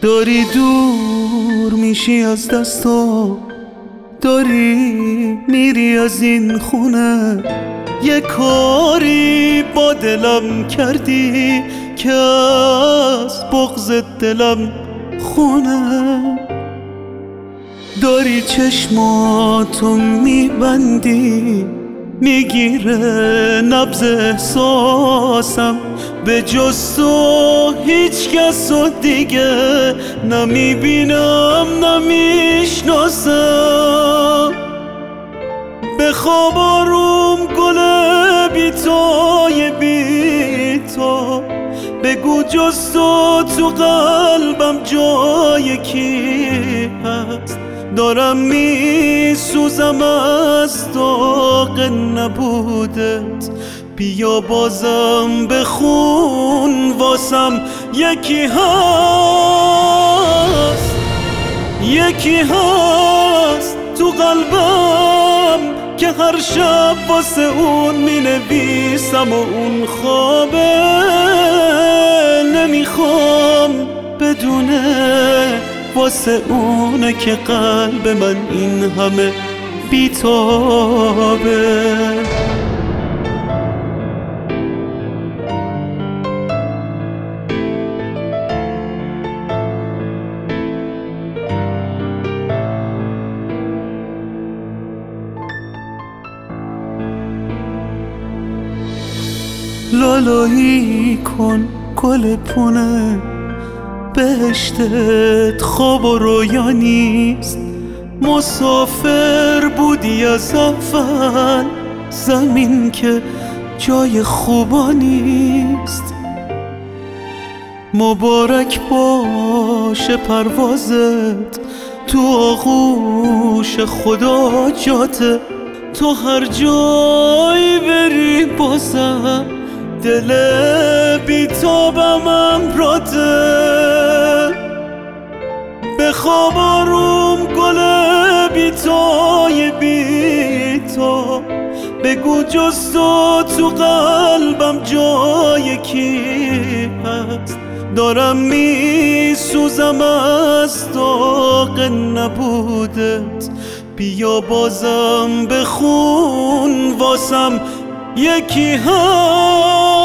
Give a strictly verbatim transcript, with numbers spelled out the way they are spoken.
داری دور میشی از دستا، داری میری از این خونه، یه کاری با دلم کردی که از بغض دلم خونه. داری چشماتو میبندی، میگیره نبض احساسم، به جز تو هیچ کس رو دیگه نمیبینم نمیشناسم. بخواب آروم گل بیتای بیتا، بگو جز تو تو قلبم جای کی هست. دارم میسوزم از داغ نبودت، بیا بازم بخون واسم یکی هست، یکی هست تو قلبم که هر شب واسه اون می نویسم و اون خوابه. نمیخوام بدونه واسه اونه که قلب من این همه بیتابه. لالایی کن گل پونه، بهشتت خواب و رویا نیست. مسافر بودی از اول، زمین که جای خوبا نیست. مبارک باشه پروازت تو آغوش خدا جاته، تو هر جایی بری بازم دل بیتابم امراته. بخواب آروم گل بیتای بیتا، بگو جز تو تو قلبم جای کی هست. دارم میسوزم از داغ نبودت، بیا بازم بخون واسم یکی هست.